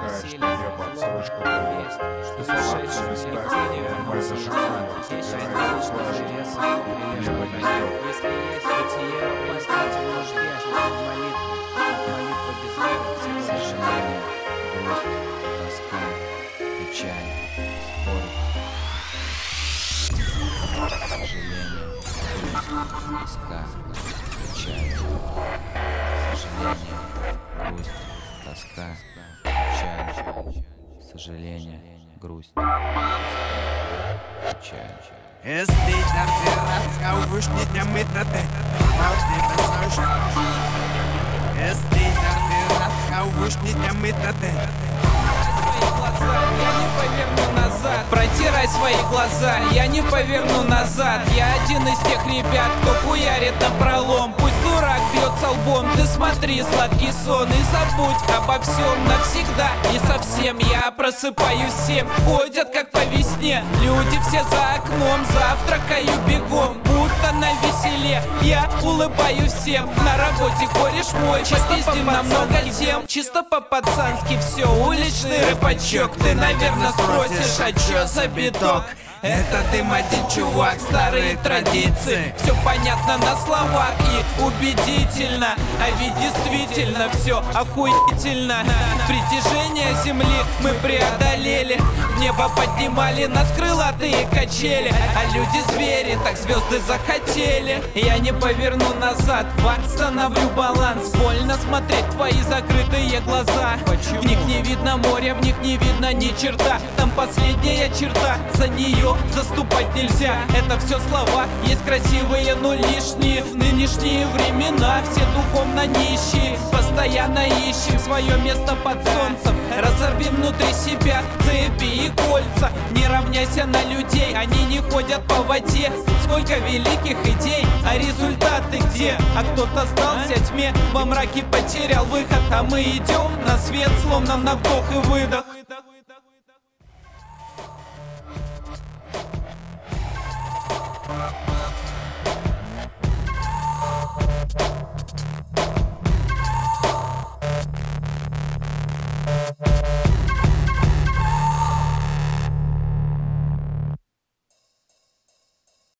предлагает, что я бы отсрочку дал. Ты сошедший без тайны, мой зажигание. Если есть бытие, простите, нужде, молитва без веры, сожаление, грусть, тоска, печаль, споры. Сожаление, грусть, тоска, печаль. Сожаление, грусть, тоска, печаль. Сожаление, грусть, печаль. Естественно, вышните методы, вышните методы. я не поверну назад. Протирай свои глаза, я не поверну назад. Я один из тех ребят, кто хуярит напролом. Пусть дурак бьется лбом, ты смотри, сладкий сон. И забудь обо всем навсегда и совсем. Я просыпаюсь всем, ходят как по весне. Люди все за окном, завтракаю бегом, будто на веселе. Я улыбаюсь всем, на работе кореш мой, попиздим на много тем. Чисто по-пацански все, уличный рыбачок. Ты, наверное, спросишь, а чё за биток? Это дым один, чувак, старые традиции. Все понятно на словах и убедительно. А ведь действительно все охуительно. Притяжение земли мы преодолели. В небо поднимали нас крылатые качели. А люди звери, так звезды захотели. Я не поверну назад, восстановлю баланс. Больно смотреть в твои закрытые глаза. В них не видно моря, в них не видно ни черта. Там последняя черта, за нее заступать нельзя. Это все слова, есть красивые, но лишние. В нынешние времена все духовно нищие. Постоянно ищем свое место под солнцем. Разорви внутри себя цепи и кольца. Не равняйся на людей, они не ходят по воде. Сколько великих идей, а результаты где? А кто-то сдался тьме, во мраке потерял выход. А мы идем на свет, словно на вдох и выдох.